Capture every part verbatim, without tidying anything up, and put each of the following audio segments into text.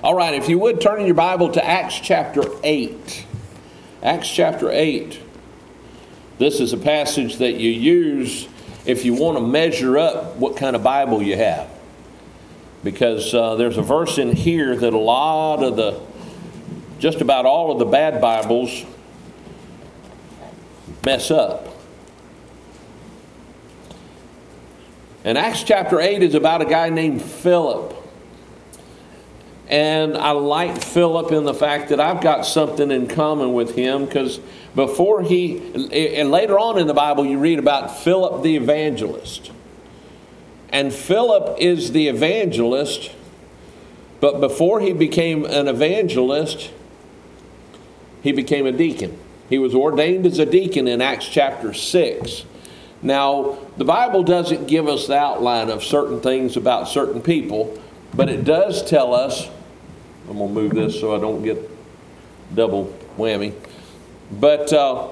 All right, if you would turn in your Bible to Acts chapter eight. Acts chapter eight. This is a passage that you use if you want to measure up what kind of Bible you have. Because uh, there's a verse in here that a lot of the, just about all of the bad Bibles mess up. And Acts chapter eight is about a guy named Philip. And I like Philip in the fact that I've got something in common with him, because before he, and later on in the Bible you read about Philip the evangelist. And Philip is the evangelist, but before he became an evangelist, he became a deacon. He was ordained as a deacon in Acts chapter six. Now, the Bible doesn't give us the outline of certain things about certain people, but it does tell us, I'm going to move this so I don't get double whammy, but uh,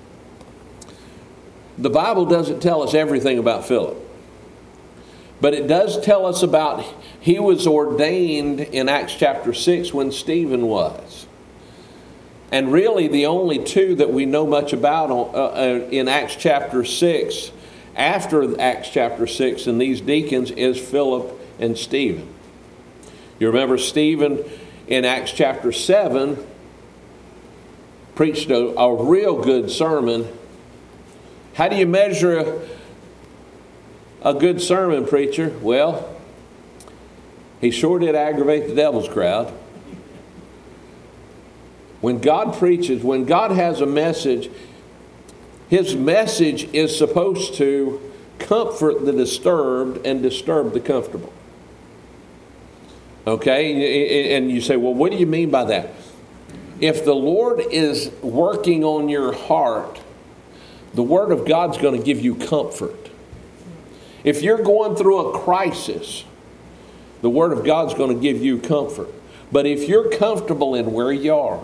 the Bible doesn't tell us everything about Philip. But it does tell us about, he was ordained in Acts chapter six when Stephen was. And really the only two that we know much about uh, in Acts chapter six, after Acts chapter six and these deacons, is Philip and Stephen. You remember Stephen in Acts chapter seven preached a, a real good sermon. How do you measure a, a good sermon, preacher? Well, he sure did aggravate the devil's crowd. When God preaches, when God has a message, his message is supposed to comfort the disturbed and disturb the comfortable. Okay? And you say, well, what do you mean by that? If the Lord is working on your heart, the Word of God's going to give you comfort. If you're going through a crisis, the Word of God's going to give you comfort. But if you're comfortable in where you are,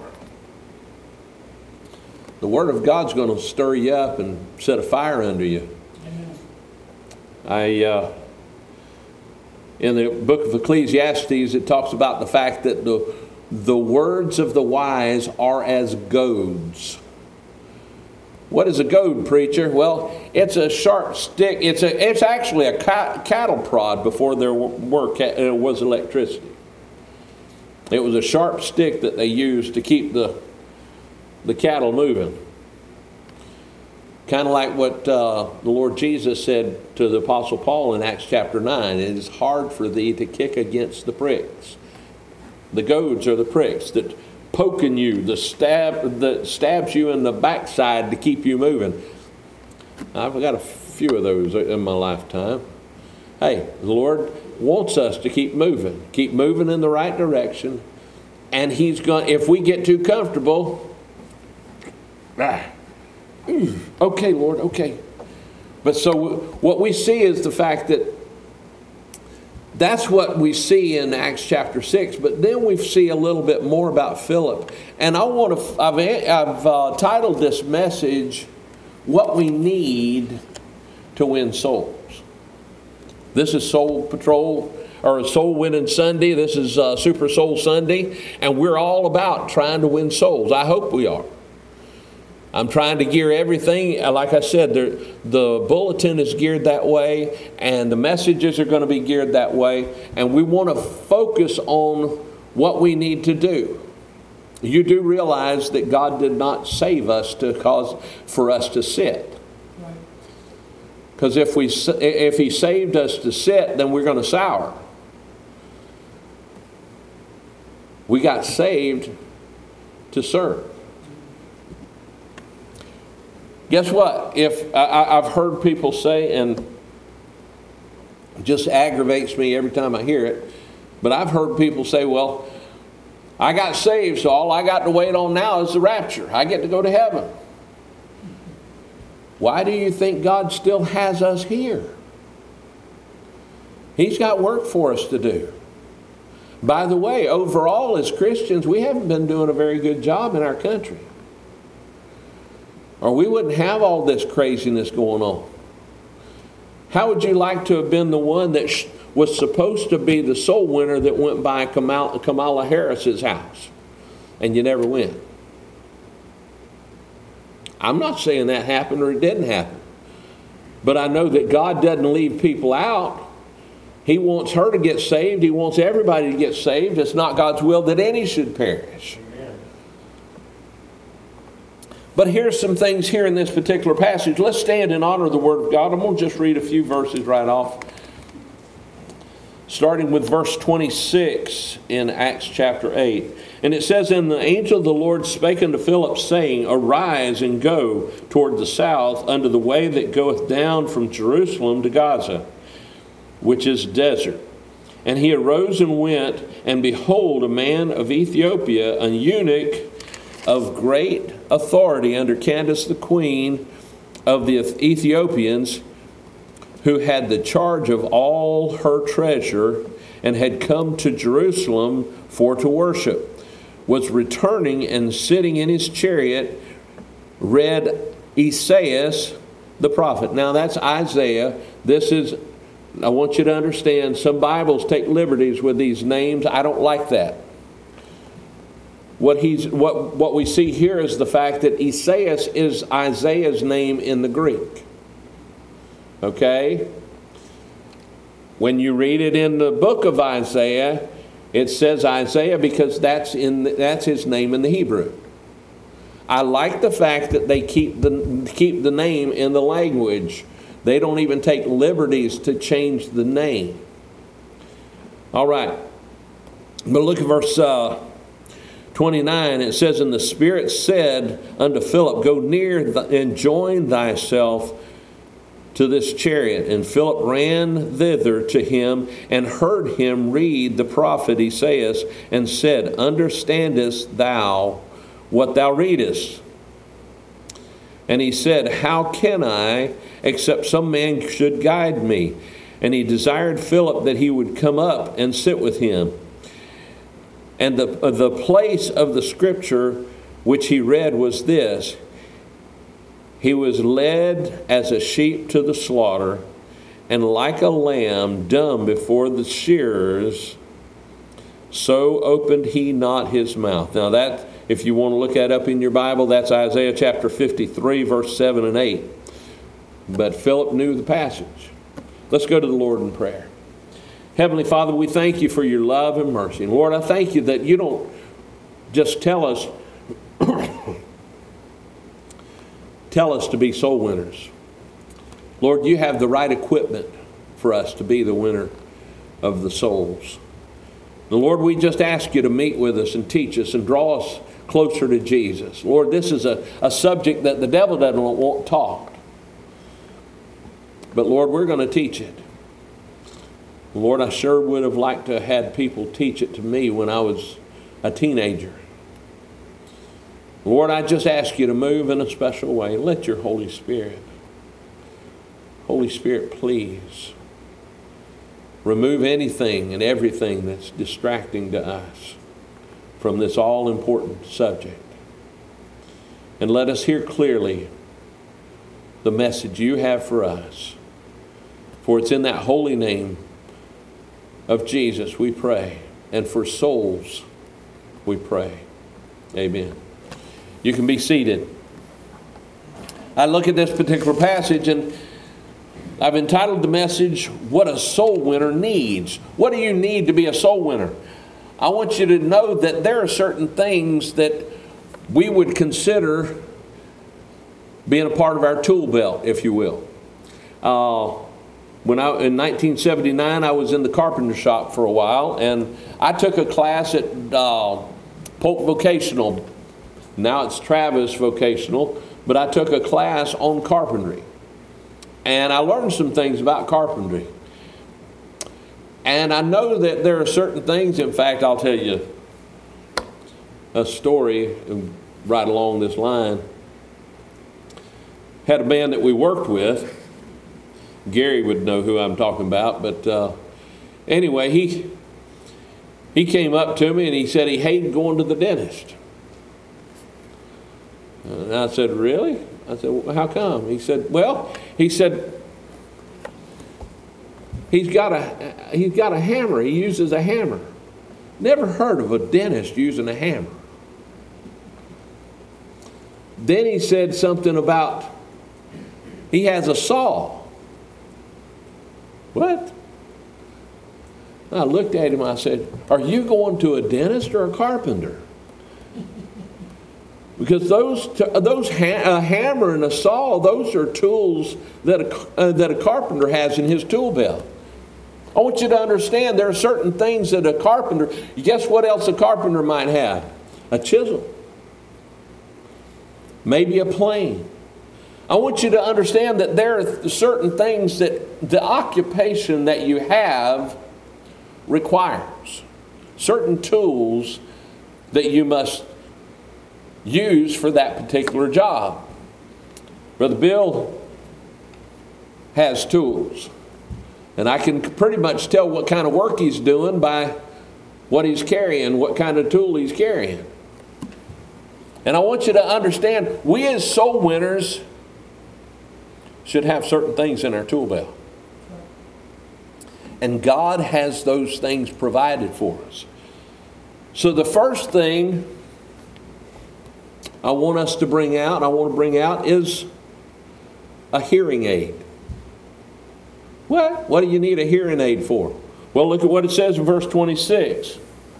the Word of God's going to stir you up and set a fire under you. Amen. I, uh, in the book of Ecclesiastes, it talks about the fact that the, the words of the wise are as goads. What is a goad, preacher? Well, it's a sharp stick. It's a. It's actually a ca- cattle prod before there were ca- uh, was electricity. It was a sharp stick that they used to keep the the cattle moving. Kind of like what uh, the Lord Jesus said to the Apostle Paul in Acts chapter nine. It is hard for thee to kick against the pricks. The goads are the pricks that poking you, the stab that stabs you in the backside to keep you moving. I've got a few of those in my lifetime. Hey, the Lord wants us to keep moving, keep moving in the right direction, and He's going. If we get too comfortable, ah, okay, Lord, okay. But so what we see is the fact that that's what we see in Acts chapter six, but then we see a little bit more about Philip. And I want to, I've, I've uh, titled this message, What We Need to Win Souls. This is Soul Patrol, or Soul Winning Sunday. This is uh, Super Soul Sunday, and we're all about trying to win souls. I hope we are. I'm trying to gear everything, like I said, the, the bulletin is geared that way, and the messages are going to be geared that way, and we want to focus on what we need to do. You do realize that God did not save us to cause for us to sit. Because if we if He saved us to sit, then we're going to sour. We got saved to serve. Guess what? If I, I've heard people say, and it just aggravates me every time I hear it, but I've heard people say, well, I got saved, so all I got to wait on now is the rapture. I get to go to heaven. Why do you think God still has us here? He's got work for us to do. By the way, overall as Christians, we haven't been doing a very good job in our country. Or we wouldn't have all this craziness going on. How would you like to have been the one that sh- was supposed to be the soul winner that went by Kamala, Kamala Harris's house, and you never went. I'm not saying that happened or it didn't happen. But I know that God doesn't leave people out. He wants her to get saved. He wants everybody to get saved. It's not God's will that any should perish. Amen. But here's some things here in this particular passage. Let's stand and honor the Word of God. I'm going to just read a few verses right off. Starting with verse twenty-six in Acts chapter eight. And it says, And the angel of the Lord spake unto Philip, saying, Arise and go toward the south unto the way that goeth down from Jerusalem to Gaza, which is desert. And he arose and went, and behold, a man of Ethiopia, an eunuch of great authority under Candace the queen of the Ethiopians, who had the charge of all her treasure, and had come to Jerusalem for to worship, was returning and sitting in his chariot, read Esaias the prophet. Now that's Isaiah. This is, I want you to understand, some Bibles take liberties with these names. I don't like that. What he's what what we see here is the fact that Esaias is Isaiah's name in the Greek. Okay? When you read it in the book of Isaiah, it says Isaiah because that's in that's his name in the Hebrew. I like the fact that they keep the keep the name in the language. They don't even take liberties to change the name. All right. But look at verse uh, twenty-nine. It says, And the Spirit said unto Philip, Go near th- and join thyself to this chariot. And Philip ran thither to him, and heard him read the prophet Esaias, and said, Understandest thou what thou readest? And he said, How can I, except some man should guide me? And he desired Philip that he would come up and sit with him. And the, uh, the place of the scripture which he read was this: He was led as a sheep to the slaughter, and like a lamb dumb before the shearers, so opened he not his mouth. Now that, if you want to look that up in your Bible, that's Isaiah chapter fifty-three, verse seven and eight. But Philip knew the passage. Let's go to the Lord in prayer. Heavenly Father, we thank you for your love and mercy. And Lord, I thank you that you don't just tell us tell us to be soul winners. Lord, you have the right equipment for us to be the winner of the souls. And Lord, we just ask you to meet with us and teach us and draw us closer to Jesus. Lord, this is a, a subject that the devil doesn't want taught. But Lord, we're going to teach it. Lord, I sure would have liked to have had people teach it to me when I was a teenager. Lord, I just ask you to move in a special way. Let your Holy Spirit, Holy Spirit, please remove anything and everything that's distracting to us from this all-important subject. And let us hear clearly the message you have for us. For it's in that holy name of Jesus we pray. And for souls we pray. Amen. You can be seated. I look at this particular passage and I've entitled the message, What a Soul Winner Needs. What do you need to be a soul winner? I want you to know that there are certain things that we would consider being a part of our tool belt, if you will. Uh, when I in nineteen seventy-nine, I was in the carpenter shop for a while, and I took a class at uh, Polk Vocational. Now it's Travis Vocational, but I took a class on carpentry. And I learned some things about carpentry. And I know that there are certain things, in fact, I'll tell you a story right along this line. Had a man that we worked with. Gary would know who I'm talking about, but uh, anyway, he he came up to me and he said he hated going to the dentist. And I said, really? I said, well, how come? He said, well, he said, he's got a he's got a hammer. He uses a hammer. Never heard of a dentist using a hammer. Then he said something about he has a saw. What? I looked at him, I said, are you going to a dentist or a carpenter? Because those, those ha- a hammer and a saw, those are tools that a, uh, that a carpenter has in his tool belt. I want you to understand there are certain things that a carpenter, guess what else a carpenter might have? A chisel. Maybe a plane. I want you to understand that there are certain things that the occupation that you have requires. Certain tools that you must use for that particular job. Brother Bill has tools. And I can pretty much tell what kind of work he's doing by what he's carrying, what kind of tool he's carrying. And I want you to understand, we as soul winners should have certain things in our tool belt. And God has those things provided for us. So the first thing I want us to bring out, I want to bring out is a hearing aid. What? What do you need a hearing aid for? Well, look at what it says in verse twenty-six.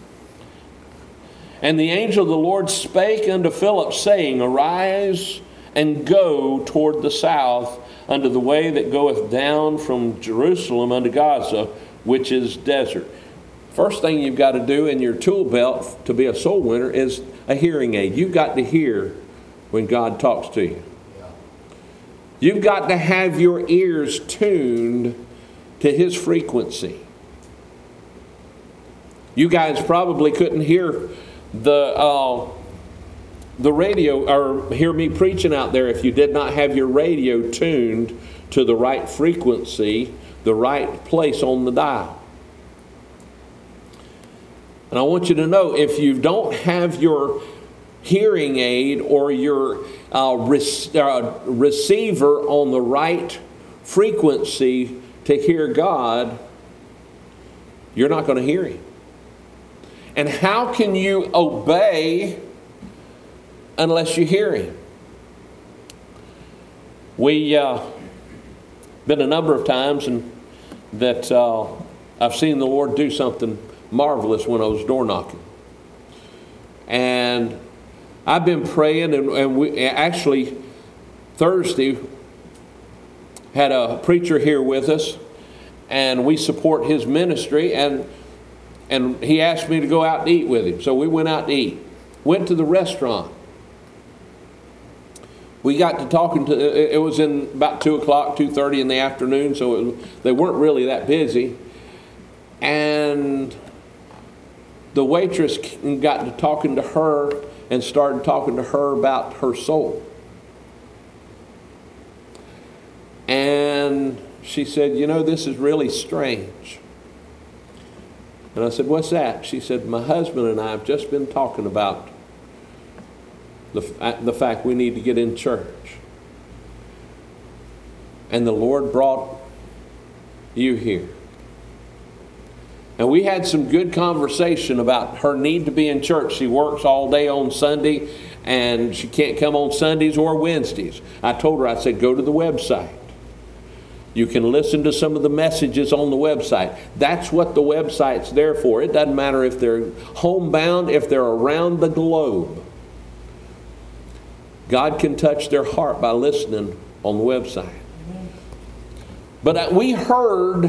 And the angel of the Lord spake unto Philip, saying, Arise and go toward the south unto the way that goeth down from Jerusalem unto Gaza, which is desert. First thing you've got to do in your tool belt to be a soul winner is a hearing aid. You've got to hear when God talks to you. You've got to have your ears tuned to His frequency. You guys probably couldn't hear the uh, the radio or hear me preaching out there if you did not have your radio tuned to the right frequency, the right place on the dial. And I want you to know, if you don't have your hearing aid or your uh, rec- uh, receiver on the right frequency to hear God, you're not going to hear Him. And how can you obey unless you hear Him? We uh, been a number of times and that uh, I've seen the Lord do something marvelous when I was door knocking. And I've been praying, and, and we actually Thursday had a preacher here with us, and we support his ministry, and and he asked me to go out to eat with him. So we went out to eat. Went to the restaurant. We got to talking to, it was in about two o'clock, two thirty in the afternoon, so it was, they weren't really that busy. And the waitress got to talking to her and started talking to her about her soul. And she said, you know, this is really strange. And I said, what's that? She said, my husband and I have just been talking about the, the fact we need to get in church. And the Lord brought you here. And we had some good conversation about her need to be in church. She works all day on Sunday, and she can't come on Sundays or Wednesdays. I told her, I said, go to the website. You can listen to some of the messages on the website. That's what the website's there for. It doesn't matter if they're homebound, if they're around the globe. God can touch their heart by listening on the website. But we heard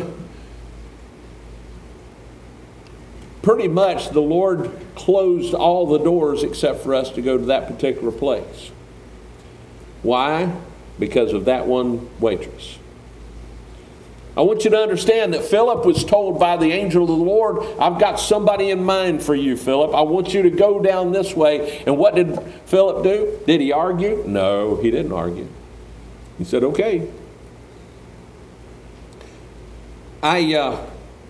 pretty much the Lord closed all the doors except for us to go to that particular place. Why? Because of that one waitress. I want you to understand that Philip was told by the angel of the Lord, I've got somebody in mind for you, Philip. I want you to go down this way. And what did Philip do? Did he argue? No, he didn't argue. He said, okay. I, uh,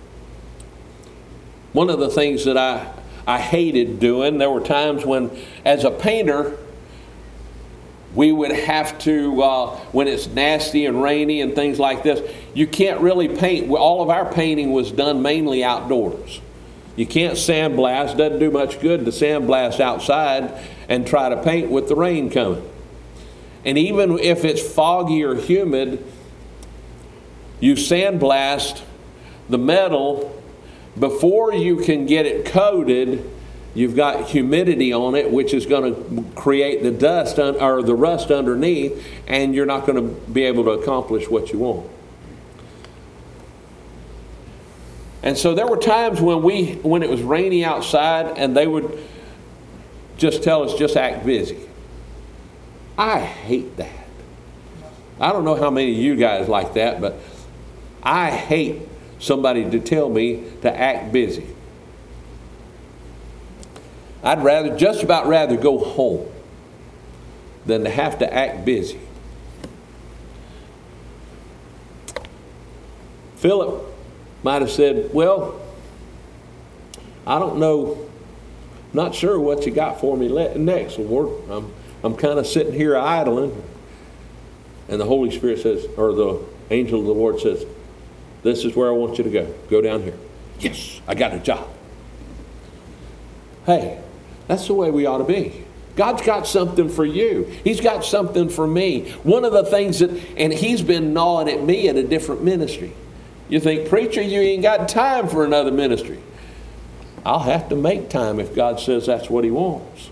one of the things that I, I hated doing, there were times when, as a painter, We would have to, uh, when it's nasty and rainy and things like this, you can't really paint. All of our painting was done mainly outdoors. You can't sandblast. Doesn't do much good to sandblast outside and try to paint with the rain coming. And even if it's foggy or humid, you sandblast the metal before you can get it coated. You've got humidity on it, which is going to create the dust un- or the rust underneath, and you're not going to be able to accomplish what you want. And so there were times when we, when it was rainy outside, and they would just tell us, just act busy. I hate that. I don't know how many of you guys like that, but I hate somebody to tell me to act busy. I'd rather, just about rather go home than to have to act busy. Philip might have said, well, I don't know, not sure what you got for me next, Lord. I'm, I'm kind of sitting here idling. And the Holy Spirit says, or the angel of the Lord says, this is where I want you to go. Go down here. Yes, I got a job. Hey, that's the way we ought to be. God's got something for you. He's got something for me. One of the things that, and He's been gnawing at me at a different ministry. You think, preacher, you ain't got time for another ministry. I'll have to make time if God says that's what He wants.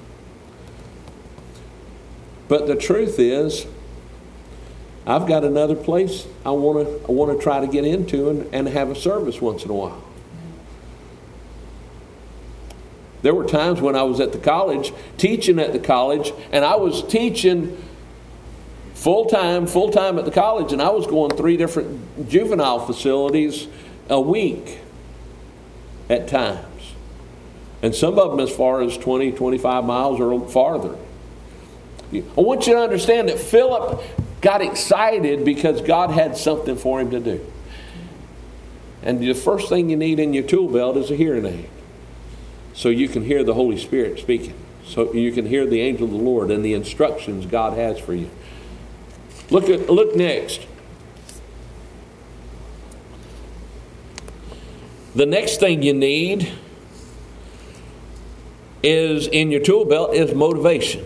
But the truth is, I've got another place I want to I want to try to get into and, and have a service once in a while. There were times when I was at the college, teaching at the college, and I was teaching full-time, full-time at the college, and I was going three different juvenile facilities a week at times. And some of them as far as twenty, twenty-five miles or farther. I want you to understand that Philip got excited because God had something for him to do. And the first thing you need in your tool belt is a hearing aid. So you can hear the Holy Spirit speaking. So you can hear the angel of the Lord and the instructions God has for you. Look at look next. The next thing you need is in your tool belt is motivation.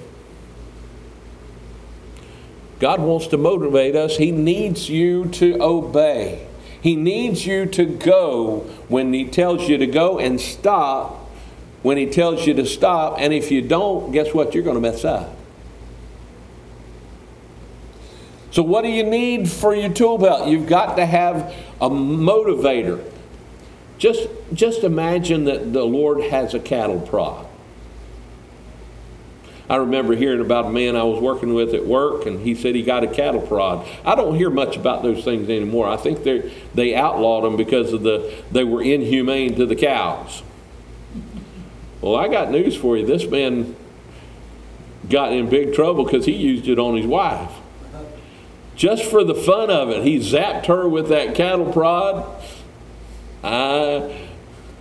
God wants to motivate us. He needs you to obey. He needs you to go when He tells you to go, and stop when He tells you to stop. And if you don't, guess what? You're going to mess up. So what do you need for your tool belt? You've got to have a motivator. Just, just imagine that the Lord has a cattle prod. I remember hearing about a man I was working with at work, and he said he got a cattle prod. I don't hear much about those things anymore. I think they they outlawed them because of the they were inhumane to the cows. Well, I got news for you. This man got in big trouble because he used it on his wife. Just for the fun of it, he zapped her with that cattle prod. I,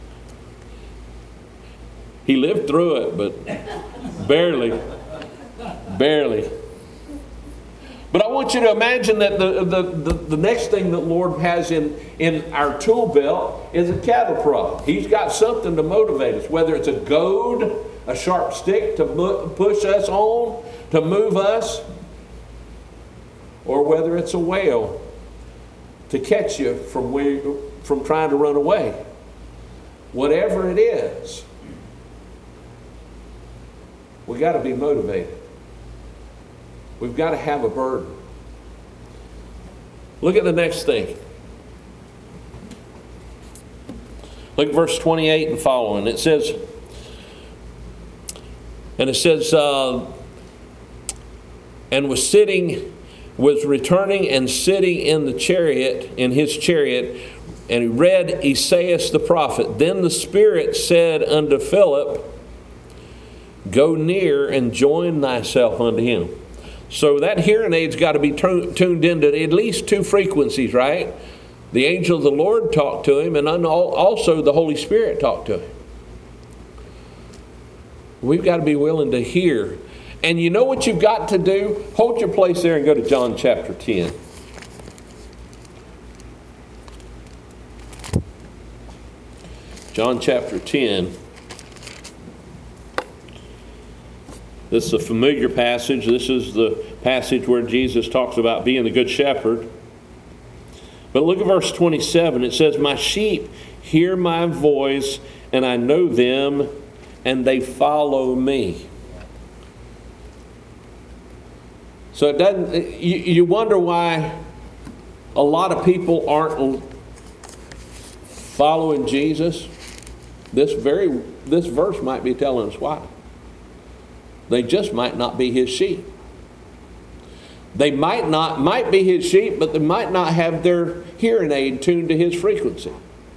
he lived through it, but barely, barely. But I want you to imagine that the, the, the, the next thing that the Lord has in, in our tool belt is a cattle prod. He's got something to motivate us, whether it's a goad, a sharp stick to push us on, to move us, or whether it's a whale to catch you from, where, from trying to run away. Whatever it is, we got to be motivated. We've got to have a burden. Look at the next thing. Look at verse twenty-eight and following. It says, and it says, uh, and was sitting, was returning and sitting in the chariot, in his chariot, and he read Esaias the prophet. Then the Spirit said unto Philip, go near and join thyself unto him. So that hearing aid's got to be t- tuned into at least two frequencies, right? The angel of the Lord talked to him, and also the Holy Spirit talked to him. We've got to be willing to hear. And you know what you've got to do? Hold your place there and go to John chapter ten. John chapter ten. This is a familiar passage. This is the passage where Jesus talks about being the good shepherd. But look at verse twenty-seven. It says, "My sheep hear my voice, and I know them, and they follow me." So it doesn't. You, you wonder why a lot of people aren't following Jesus. This very this verse might be telling us why. They just might not be his sheep. They might not might be his sheep, but they might not have their hearing aid tuned to his frequency.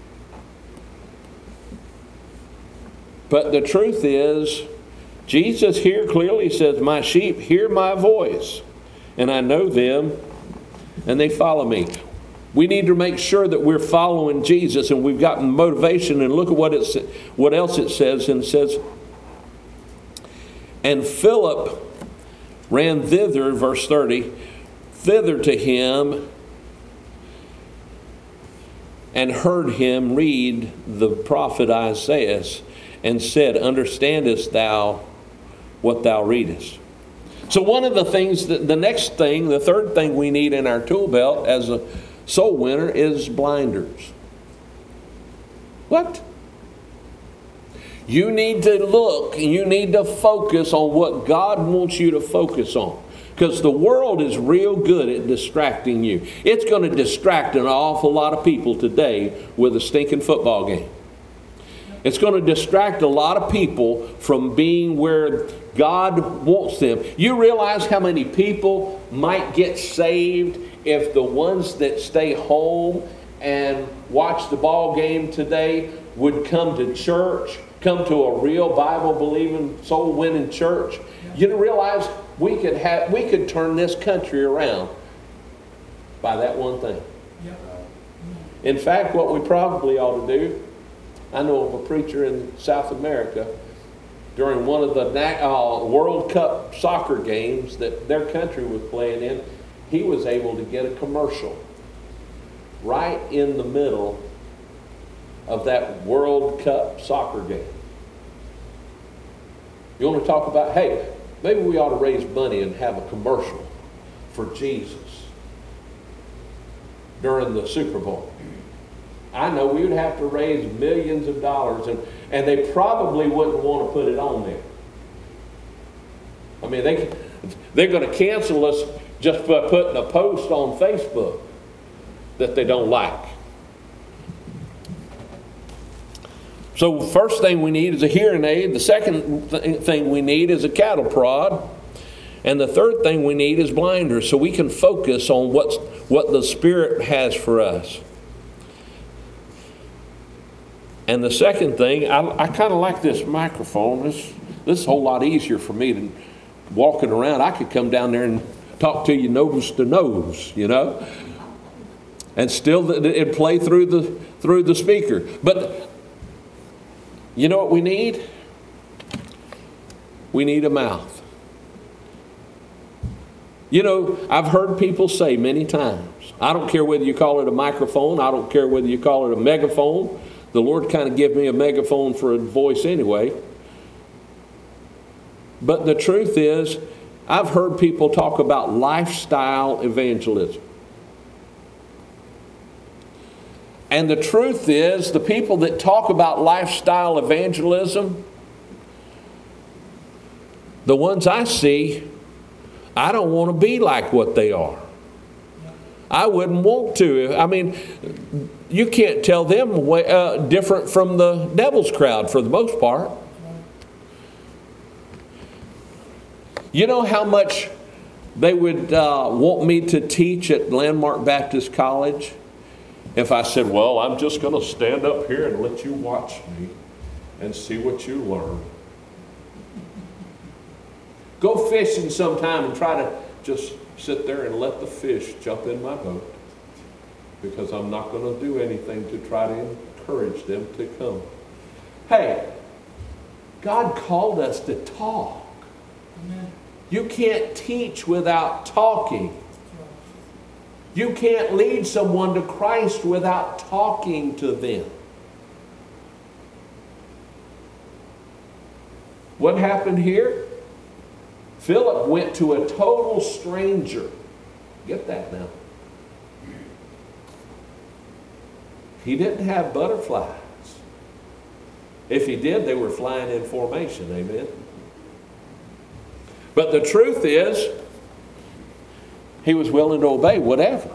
But the truth is, Jesus here clearly says, "My sheep hear my voice, and I know them, and they follow me." We need to make sure that we're following Jesus, and we've got motivation. And look at what it what else it says. And it says, "And Philip ran thither," verse thirty, "thither to him, and heard him read the prophet Isaiah, and said, Understandest thou what thou readest?" So one of the things, that the next thing, the third thing we need in our tool belt as a soul winner is blinders. What? You need to look and you need to focus on what God wants you to focus on. Because the world is real good at distracting you. It's going to distract an awful lot of people today with a stinking football game. It's going to distract a lot of people from being where God wants them. You realize how many people might get saved if the ones that stay home and watch the ball game today would come to church, come to a real Bible-believing, soul-winning church? You realize we could have, we could turn this country around by that one thing. In fact, what we probably ought to do, I know of a preacher in South America during one of the uh, World Cup soccer games that their country was playing in. He was able to get a commercial right in the middle of that World Cup soccer game. You want to talk about, hey, maybe we ought to raise money and have a commercial for Jesus during the Super Bowl. I know we would have to raise millions of dollars, and, and they probably wouldn't want to put it on there. I mean, they, they're going to cancel us just by putting a post on Facebook that they don't like. So first thing we need is a hearing aid. The second th- thing we need is a cattle prod. And the third thing we need is blinders so we can focus on what's, what the Spirit has for us. And the second thing, I, I kind of like this microphone. This, this is a whole lot easier for me than walking around. I could come down there and talk to you nose to nose, you know, and still it'd play through the through the speaker. But you know what we need? We need a mouth. You know, I've heard people say many times, I don't care whether you call it a microphone, I don't care whether you call it a megaphone. The Lord kind of gave me a megaphone for a voice anyway. But the truth is, I've heard people talk about lifestyle evangelism. And the truth is, the people that talk about lifestyle evangelism, the ones I see, I don't want to be like what they are. I wouldn't want to. I mean, you can't tell them uh, different from the devil's crowd for the most part. You know how much they would uh, want me to teach at Landmark Baptist College if I said, well, I'm just going to stand up here and let you watch me and see what you learn. Go fishing sometime and try to just sit there and let the fish jump in my boat, because I'm not going to do anything to try to encourage them to come. Hey, God called us to talk. Amen. You can't teach without talking. You can't lead someone to Christ without talking to them. What happened here? Philip went to a total stranger. Get that now. He didn't have butterflies. If he did, they were flying in formation. Amen. But the truth is, he was willing to obey whatever.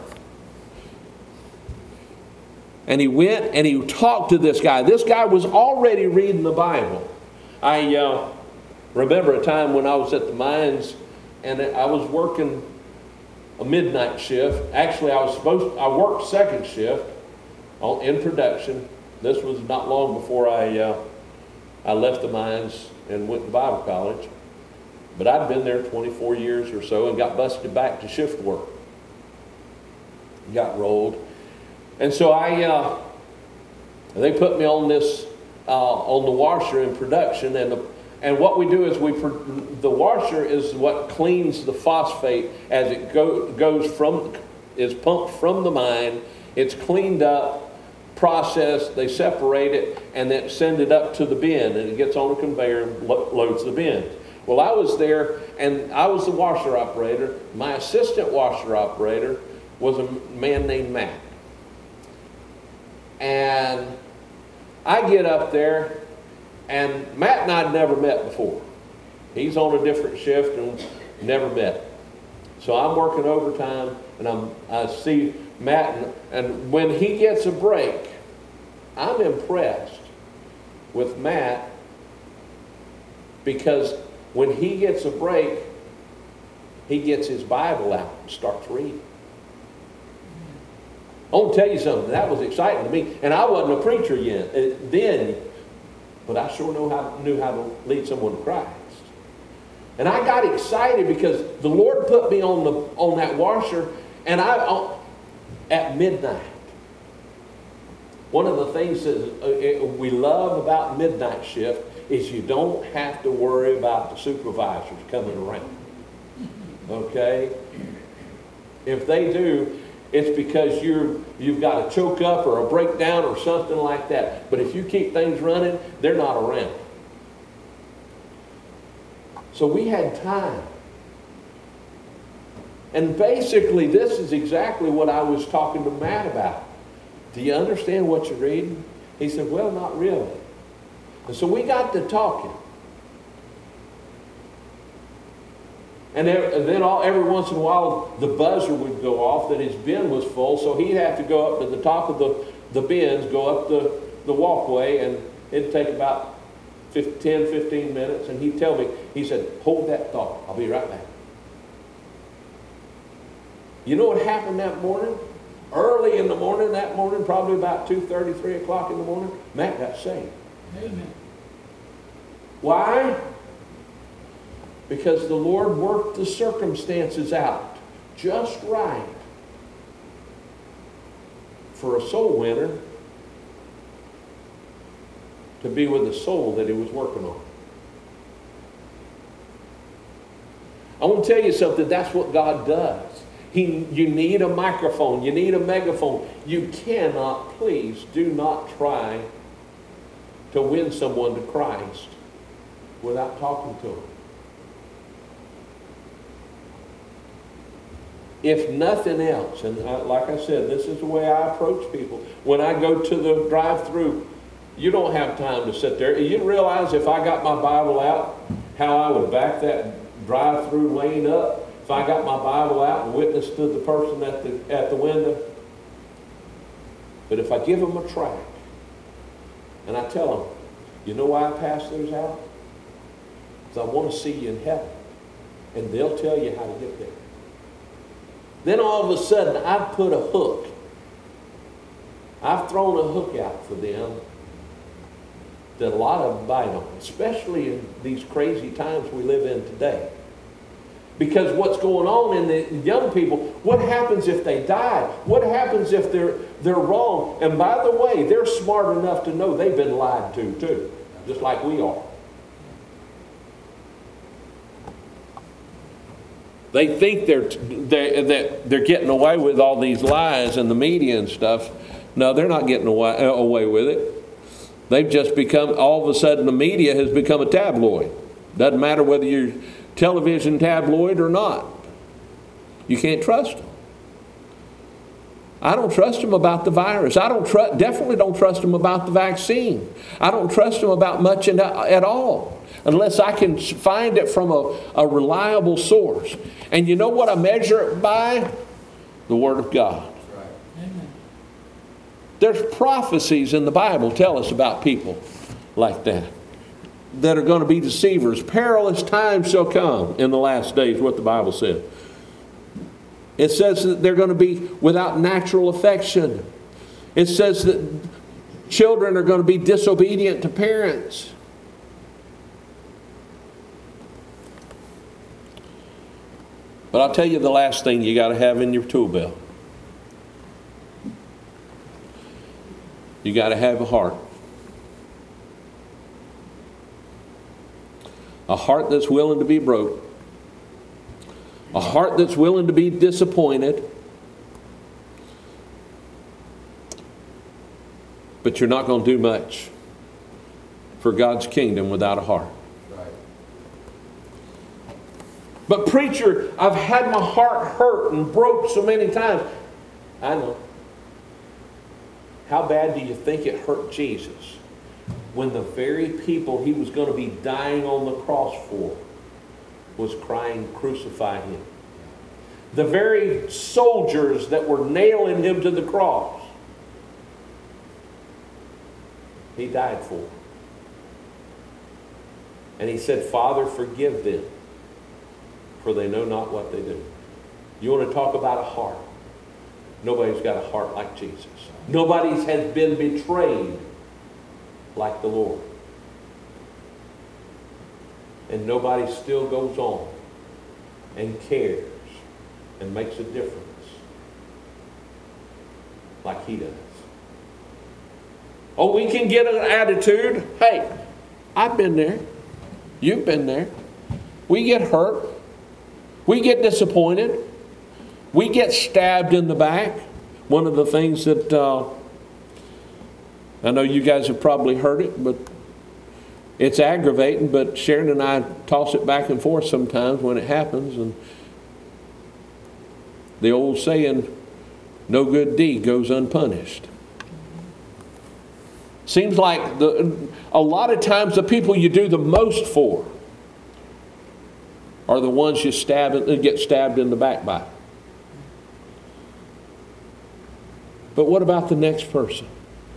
And he went and he talked to this guy. This guy was already reading the Bible. I uh, remember a time when I was at the mines and I was working a midnight shift. Actually, I was supposed to, I worked second shift on, in production. This was not long before I uh, I left the mines and went to Bible college. But I'd been there twenty-four years or so and got busted back to shift work. Got rolled. And so I, uh, they put me on this, uh, on the washer in production. And the, and what we do is we, the washer is what cleans the phosphate as it go, goes from, is pumped from the mine. It's cleaned up, processed, they separate it, and then send it up to the bin. And it gets on a conveyor and lo- loads the bin. Well, I was there, and I was the washer operator. My assistant washer operator was a man named Matt. And I get up there, and Matt and I had never met before. He's on a different shift and never met. So I'm working overtime, and I'm, I see Matt, and, and when he gets a break, I'm impressed with Matt because when he gets a break, he gets his Bible out and starts reading. I want to tell you something. That was exciting to me. And I wasn't a preacher yet uh, then, but I sure know how, knew how to lead someone to Christ. And I got excited because the Lord put me on the on that washer, and I on, at midnight. One of the things that uh, we love about midnight shift is you don't have to worry about the supervisors coming around. Okay? If they do, it's because you're, you've got a choke up or a breakdown or something like that. But if you keep things running, they're not around. So we had time. And basically, this is exactly what I was talking to Matt about. Do you understand what you're reading? He said, well, not really. And so we got to talking. And then all, every once in a while, the buzzer would go off that his bin was full, so he'd have to go up to the top of the, the bins, go up the, the walkway, and it'd take about ten, fifteen minutes, and he'd tell me, he said, hold that thought, I'll be right back. You know what happened that morning? Early in the morning, that morning, probably about two thirty, three o'clock in the morning, Matt got saved. Amen. Why? Because the Lord worked the circumstances out just right for a soul winner to be with the soul that he was working on. I want to tell you something. That's what God does. He, you need a microphone. You need a megaphone. You cannot, please, do not try to win someone to Christ without talking to them. If nothing else, and I, like I said, this is the way I approach people. When I go to the drive-thru, you don't have time to sit there. You realize if I got my Bible out, how I would back that drive-thru lane up if I got my Bible out and witnessed to the person at the, at the window. But if I give them a tract and I tell them, you know why I pass those out? Because I want to see you in heaven. And they'll tell you how to get there. Then all of a sudden, I've put a hook. I've thrown a hook out for them that a lot of them bite on, especially in these crazy times we live in today. Because what's going on in the young people, what happens if they die? What happens if they're, they're wrong? And by the way, they're smart enough to know they've been lied to too, just like we are. They think they're, they're, that they're getting away with all these lies in the media and stuff. No, they're not getting away, away with it. They've just become, all of a sudden the media has become a tabloid. Doesn't matter whether you're television tabloid or not. You can't trust them. I don't trust them about the virus. I don't tr- definitely don't trust them about the vaccine. I don't trust them about much in, at all, unless I can find it from a, a reliable source. And you know what I measure it by? The Word of God. There's prophecies in the Bible tell us about people like that, that are going to be deceivers. Perilous times shall come in the last days, what the Bible says. It says that they're going to be without natural affection. It says that children are going to be disobedient to parents. But I'll tell you the last thing you got to have in your tool belt. You got to have a heart. A heart that's willing to be broke. A heart that's willing to be disappointed. But you're not going to do much for God's kingdom without a heart. Right. But preacher, I've had my heart hurt and broke so many times. I know. How bad do you think it hurt Jesus when the very people he was going to be dying on the cross for was crying, "Crucify him"? The very soldiers that were nailing him to the cross, he died for. And he said, "Father, forgive them, for they know not what they do." You want to talk about a heart? Nobody's got a heart like Jesus. Nobody has been betrayed like the Lord. And nobody still goes on and cares and makes a difference like he does. Oh, we can get an attitude. Hey, I've been there. You've been there. We get hurt. We get disappointed. We get stabbed in the back. One of the things that uh, I know you guys have probably heard it, but it's aggravating, but Sharon and I toss it back and forth sometimes when it happens. And the old saying, no good deed goes unpunished. Seems like the, a lot of times the people you do the most for are the ones you stab and get stabbed in the back by. But what about the next person?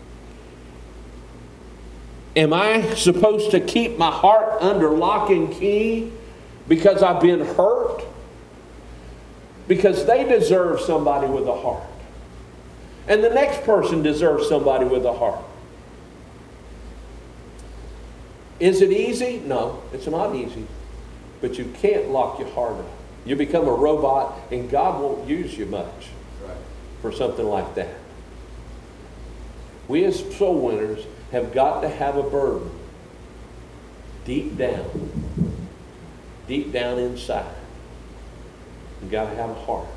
Am I supposed to keep my heart under lock and key because I've been hurt? Because they deserve somebody with a heart. And the next person deserves somebody with a heart. Is it easy? No, it's not easy. But you can't lock your heart up. You become a robot and God won't use you much for something like that. We as soul winners have got to have a burden deep down, deep down inside. You've got to have a heart.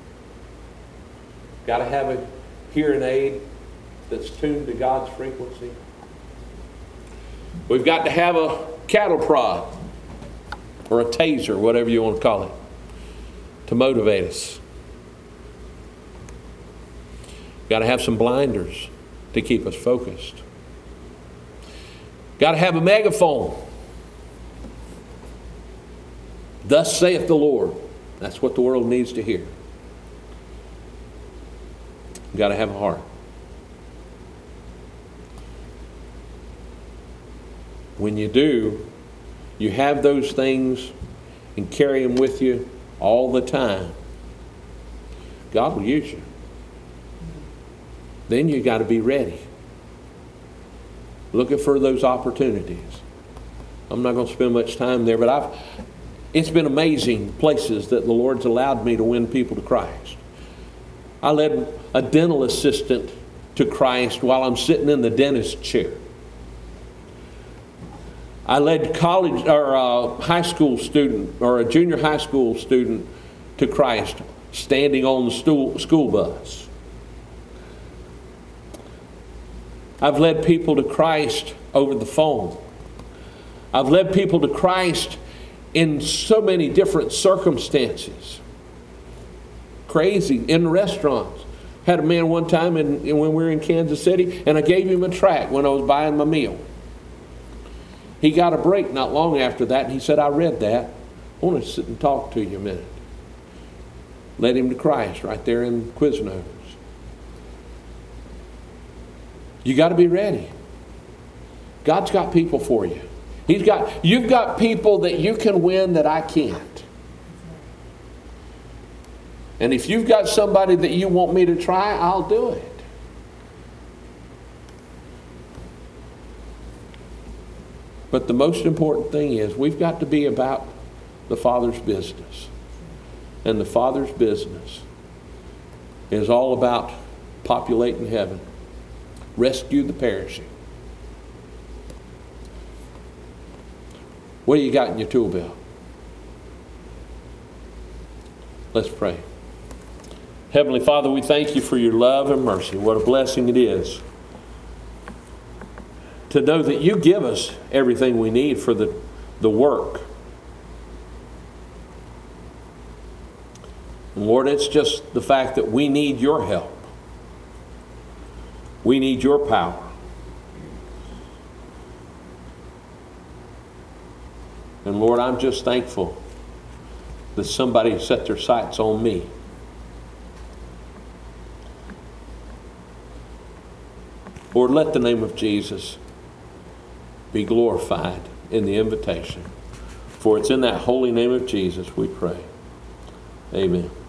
Got to have a hearing aid that's tuned to God's frequency. We've got to have a cattle prod or a taser, whatever you want to call it, to motivate us. Got to have some blinders to keep us focused. Got to have a megaphone. Thus saith the Lord. That's what the world needs to hear. Got to have a heart. When you do, you have those things and carry them with you all the time. God will use you. Then you got to be ready. Looking for those opportunities. I'm not going to spend much time there, but I've it's been amazing places that the Lord's allowed me to win people to Christ. I led a dental assistant to Christ while I'm sitting in the dentist chair. I led college or a high school student or a junior high school student to Christ standing on the stool, school bus. I've led people to Christ over the phone. I've led people to Christ in so many different circumstances. Crazy, in restaurants. Had a man one time in, when we were in Kansas City, and I gave him a tract when I was buying my meal. He got a break not long after that, and he said, I read that. I want to sit and talk to you a minute. Led him to Christ right there in Quiznos. You got to be ready. God's got people for you. He's got, you've got people that you can win that I can't. And if you've got somebody that you want me to try, I'll do it. But the most important thing is we've got to be about the Father's business. And the Father's business is all about populating heaven. Rescue the perishing. What do you got in your tool belt? Let's pray. Heavenly Father, we thank you for your love and mercy. What a blessing it is to know that you give us everything we need for the, the work. And Lord, it's just the fact that we need your help. We need your power. And Lord, I'm just thankful that somebody set their sights on me. Lord, let the name of Jesus be glorified in the invitation. For it's in that holy name of Jesus we pray. Amen.